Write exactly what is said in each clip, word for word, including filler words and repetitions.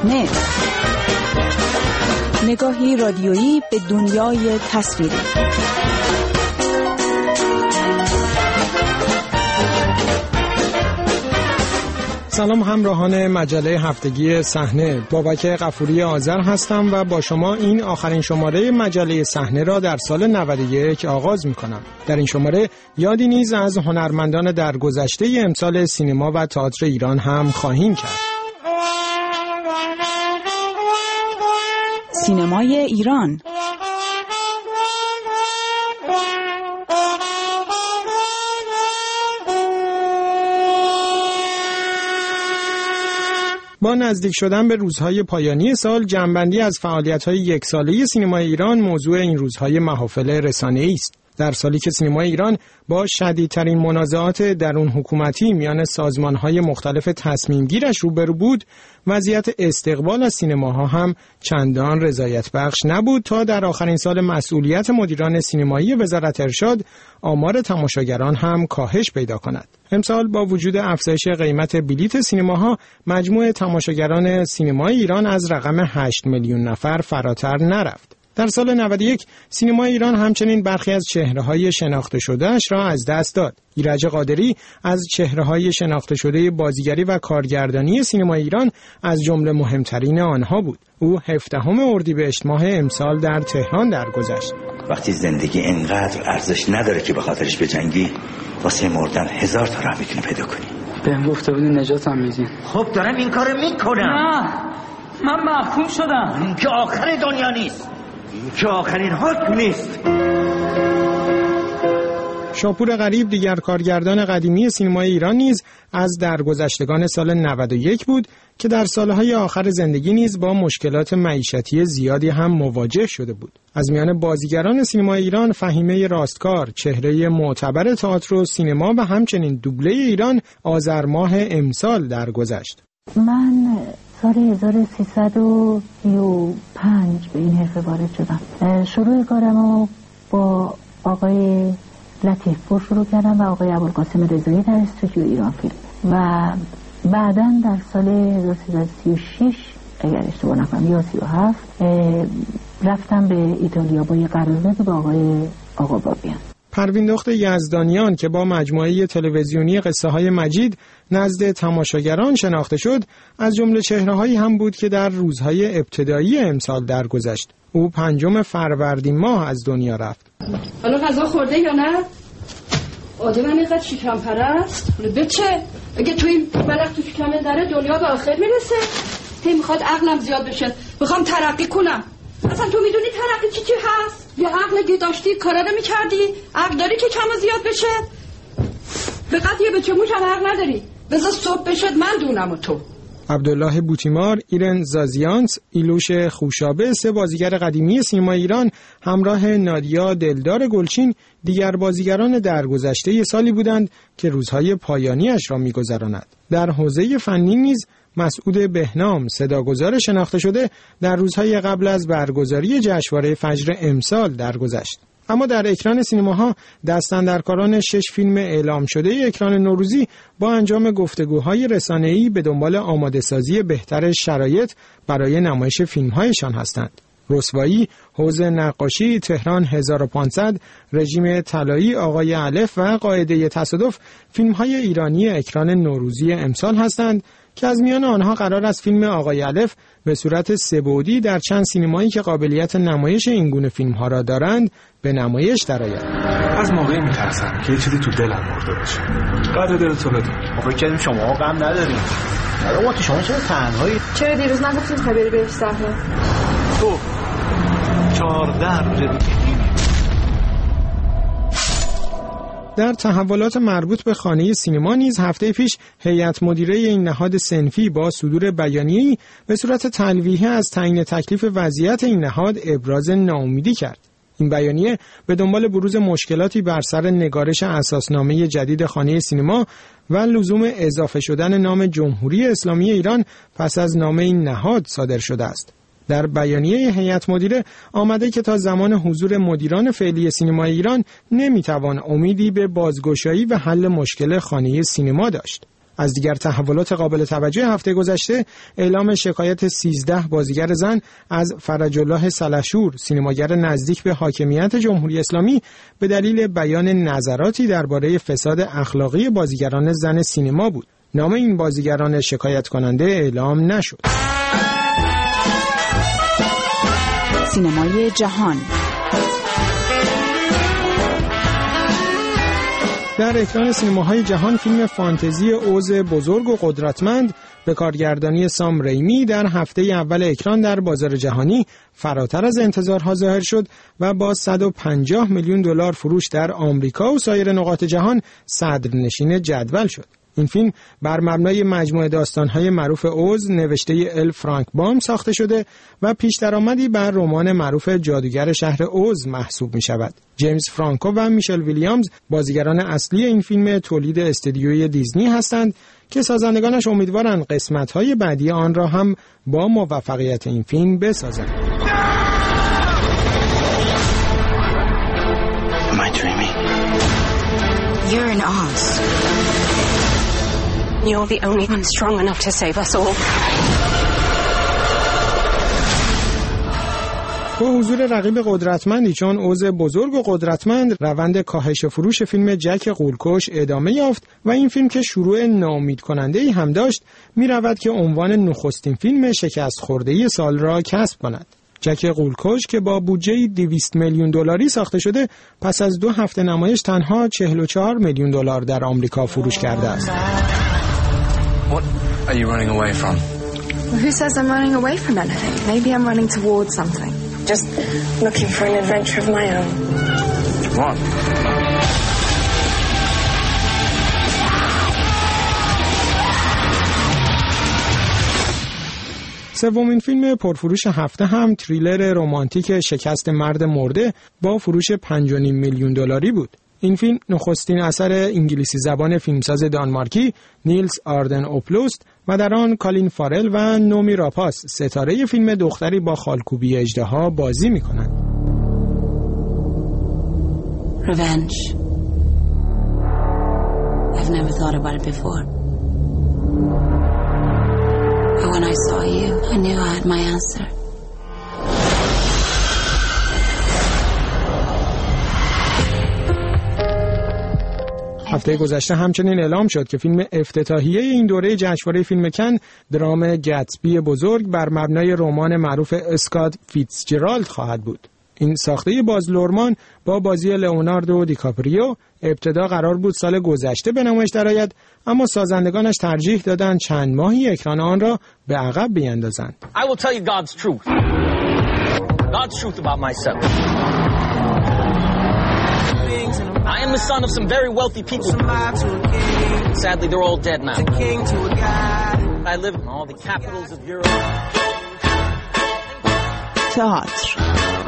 صحنه، نگاهی رادیویی به دنیای تصویری. سلام همراهان مجله هفتگی صحنه، بابک غفوری آذر هستم و با شما این آخرین شماره مجله صحنه را در سال نود و یک آغاز می‌کنم. در این شماره یادی نیز از هنرمندان درگذشته امسال سینما و تئاتر ایران هم خواهیم کرد. سینمای ایران با نزدیک شدن به روزهای پایانی سال، جمع‌بندی از فعالیت‌های یک ساله سینمای ایران موضوع این روزهای محافل رسانه‌ای است. در سالی که سینمای ایران با شدیدترین منازعات درون حکومتی میان سازمان‌های مختلف تصمیمگیرش روبرو بود، وضعیت استقبال از سینماها هم چندان رضایت بخش نبود تا در آخرین سال مسئولیت مدیران سینمایی وزارت ارشاد آمار تماشاگران هم کاهش پیدا کند. امسال با وجود افزایش قیمت بلیت سینماها، مجموع تماشاگران سینمای ایران از رقم هشت میلیون نفر فراتر نرفت. در سال نود و یک سینمای ایران همچنین برخی از چهره‌های شناخته شده‌اش را از دست داد. ایرج قادری از چهره‌های شناخته شده بازیگری و کارگردانی سینمای ایران از جمله مهمترین آنها بود. او هفدهم اردیبهشت ماه امسال در تهران درگذشت. وقتی زندگی اینقدر ارزش نداره که به خاطرش بجنگی، واسه مردن هزار تا راه میتونی پیدا کنی. بهم گفته بودین نجاتم میدین. خب دارم این کارو میکنم. نه من محکوم شدم. این که آخر دنیا نیست، این که آخرین حکم نیست. شاپور غریب، دیگر کارگردان قدیمی سینمای ایران، نیز از درگذشتگان سال نود و یک بود که در سالهای آخر زندگی نیز با مشکلات معیشتی زیادی هم مواجه شده بود. از میان بازیگران سینمای ایران، فهیمه راستکار، چهره معتبر تئاتر و سینما و همچنین دوبله ایران، آذر ماه امسال درگذشت. من سال هزار و سیصد و سی و پنج به این حرفه وارد شدم. شروع کارمو با آقای لطیف پور شروع کردم و آقای ابوالقاسم رضایی در استودیو ایران فیلم و بعداً در سال هزار و سیصد و سی و شش اگر اشتباه نکنم یا سی و هفت رفتم به ایتالیا با یه قرارداد با آقای آقا بابیان. پروین دخت یزدانیان که با مجموعه تلویزیونی قصه های مجید نزد تماشاگران شناخته شد، از جمله چهره‌هایی هم بود که در روزهای ابتدایی امسال درگذشت. او پنجم فروردین ماه از دنیا رفت. حالا غذا خورده یا نه؟ آدم من اینقدر شکم پرست؟ به چه؟ اگه تو این ملق تو شکمه داره دنیا به آخر میرسه؟ هی میخواد عقلم زیاد بشه، میخوام ترقی کنم. اصلا تو میدونی ترقی چی چی هست؟ یا عقل اگه داشتی کارا رو میکردی؟ عقل داری که کم و زیاد بشه؟ به قضیه به چه موش هم عقل نداری؟ بذار صبح بشد من دونم و تو. عبدالله بوتیمار، ایرن زازیانس، ایلوش خوشابه، سه بازیگر قدیمی سینما ایران همراه نادیا دلدار گلچین دیگر بازیگران درگذشته سالی بودند که روزهای پایانیش را می‌گذراند. در حوزه فنی نیز مسعود بهنام، صداگذار شناخته شده، در روزهای قبل از برگزاری جشنواره فجر امسال درگذشت. اما در اکران سینماها دستاندرکاران شش فیلم اعلام شده اکران نوروزی با انجام گفتگوهای رسانه‌ای به دنبال آماده‌سازی بهتر شرایط برای نمایش فیلم‌هایشان هستند. رسوایی، حوض نقاشی، تهران هزار و پانصد، رژیم طلایی آقای الف و قاعده تصادف فیلم‌های ایرانی اکران نوروزی امسال هستند که از میان آنها قرار است فیلم آقای الف به صورت سه‌بعدی در چند سینمایی که قابلیت نمایش این گونه فیلم‌ها را دارند به نمایش درآید. از موقعی می‌ترسم که یه چیزی تو دلم مرده باشه. قدر دلتو بده. ما فکر کردیم شما غم نداریم. ما تو شما چرا تنهایی؟ چرا دیروز نگفتیم خبری بهش صحنه؟ تو چهارده روز دیگه. در تحولات مربوط به خانه سینما نیز هفته پیش هیئت مدیره این نهاد صنفی با صدور بیانیه‌ای به صورت تلویحی از تعیین تکلیف وضعیت این نهاد ابراز ناامیدی کرد. این بیانیه به دنبال بروز مشکلاتی بر سر نگارش اساسنامه جدید خانه سینما و لزوم اضافه شدن نام جمهوری اسلامی ایران پس از نام این نهاد صادر شده است. در بیانیه هیئت مدیره آمده که تا زمان حضور مدیران فعلی سینمای ایران نمیتوان امیدی به بازگشایی و حل مشکل خانه سینما داشت. از دیگر تحولات قابل توجه هفته گذشته اعلام شکایت سیزده بازیگر زن از فرج الله سلحشور، سینماگر نزدیک به حاکمیت جمهوری اسلامی، به دلیل بیان نظراتی درباره فساد اخلاقی بازیگران زن سینما بود. نام این بازیگران شکایت کننده اعلام نشد. سینمای جهان. در اکران سینماهای جهان فیلم فانتزی اوز بزرگ و قدرتمند به کارگردانی سام ریمی در هفته اول اکران در بازار جهانی فراتر از انتظارها ظاهر شد و با صد و پنجاه میلیون دلار فروش در آمریکا و سایر نقاط جهان صدرنشین جدول شد. این فیلم بر مبنای مجموعه داستان‌های معروف اوز نوشته ال فرانک بام ساخته شده و پیش درآمدی بر رمان معروف جادوگر شهر اوز محسوب می‌شود. جیمز فرانکو و میشل ویلیامز بازیگران اصلی این فیلم تولید استودیوی دیزنی هستند که سازندگانش امیدوارند قسمت‌های بعدی آن را هم با موفقیت این فیلم بسازند. Am I dreaming? You're in Oz. You're the only one strong enough to save us all. با حضور رقیب قدرتمندی چون اوز بزرگ و قدرتمند، روند کاهش فروش فیلم جک غول‌کش ادامه یافت و این فیلم که شروع ناامید کننده‌ای هم داشت، می‌رود که عنوان نخستین فیلم شکست خورده‌ای سال را کسب کند. جک غول‌کش که با بودجه دویست میلیون دلاری ساخته شده، پس از دو هفته نمایش تنها چهل و چهار میلیون دلار در آمریکا فروش کرده است. What are you running away from? Well, who says I'm running away from anything? Maybe I'm running towards something. Just looking for an adventure of my own. What? سومین فیلم پرفروش هفته هم تریلر رمانتیک شکست مرد مرده با فروش پنج و نیم میلیون دلاری بود. این فیلم نخستین اثر انگلیسی زبان فیلمساز دانمارکی نیلز آردن اوپلوست و در آن کالین فارل و نومی راپاس، ستاره فیلم دختری با خالکوبی اژدها، بازی می‌کنند. Revenge. I've never thought about it before. But when I saw you, I knew I had my answer. هفته گذشته همچنین اعلام شد که فیلم افتتاحیه این دوره جشنواره فیلم کن، درام گتسبی بزرگ بر مبنای رمان معروف اسکات فیتزجرالد خواهد بود. این ساخته باز لورمان با بازی لئوناردو دیکاپریو ابتدا قرار بود سال گذشته به نمایش درآید، اما سازندگانش ترجیح دادند چند ماهی اکران آن را به عقب بیندازند. I will tell you God's truth. God's truth about myself. I am the son of some very wealthy people. Sadly, they're all dead now. I live in all the capitals of Europe. تئاتر.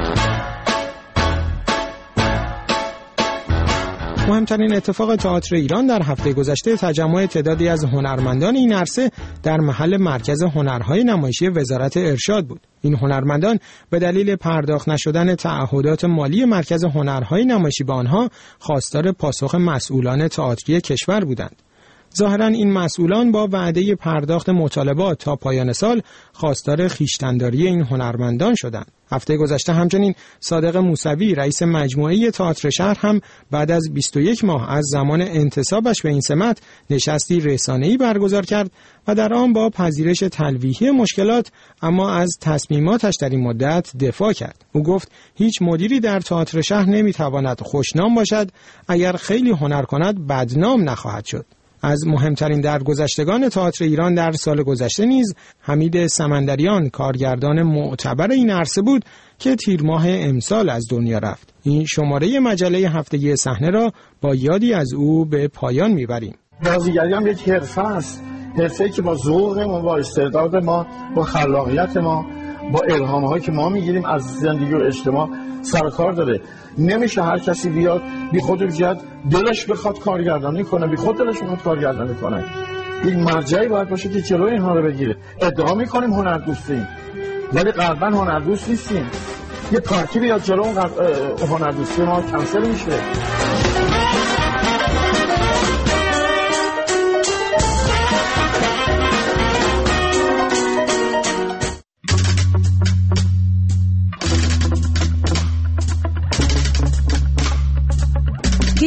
مهمترین اتفاق تئاتر ایران در هفته گذشته تجمع تعدادی از هنرمندان این عرصه در محل مرکز هنرهای نمایشی وزارت ارشاد بود. این هنرمندان به دلیل پرداخت نشدن تعهدات مالی مرکز هنرهای نمایشی به آنها خواستار پاسخ مسئولان تئاتری کشور بودند. ظاهراً این مسئولان با وعده پرداخت مطالبات تا پایان سال خواستار خویشتن‌داری این هنرمندان شدند. هفته گذشته همچنین صادق موسوی رئیس مجموعه تئاتر شهر هم بعد از بیست و یک ماه از زمان انتصابش به این سمت نشستی رسانه‌ای برگزار کرد و در آن با پذیرش تلویحی مشکلات اما از تصمیماتش در این مدت دفاع کرد. او گفت هیچ مدیری در تئاتر شهر نمیتواند خوشنام باشد، اگر خیلی هنر کند بدنام نخواهد شد. از مهمترین درگذشتگان تئاتر ایران در سال گذشته نیز حمید سمندریان کارگردان معتبر این عرصه بود که تیر ماه امسال از دنیا رفت. این شماره مجله هفتگی صحنه را با یادی از او به پایان میبریم. بازیگری هم یک حرفه است، حرفه‌ای که با ذوق ما، با استعداد ما، با خلاقیت ما، با الهام‌هایی که ما میگیریم از زندگی و اجتماع سر کار داره. نمیشه هر کسی بیاد بی خود بیاد دلش بخواد کارگردانی کنه، بی خود دلش بخواد کارگردانی کنه. یک مرجعی باید باشه که جلوی اینها رو بگیره. ادعا میکنیم هنردوستیم ولی غالبا هنردوست نیستیم. یه پارتی بیاد جلو اون هنردوستی ما کنسل میشه.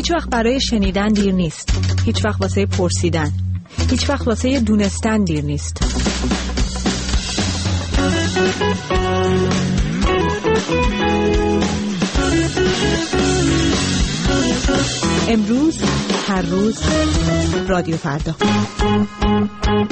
هیچ وقت برای شنیدن دیر نیست. هیچ وقت واسه پرسیدن. هیچ وقت واسه دونستن دیر نیست. امروز، هر روز، رادیو فردا.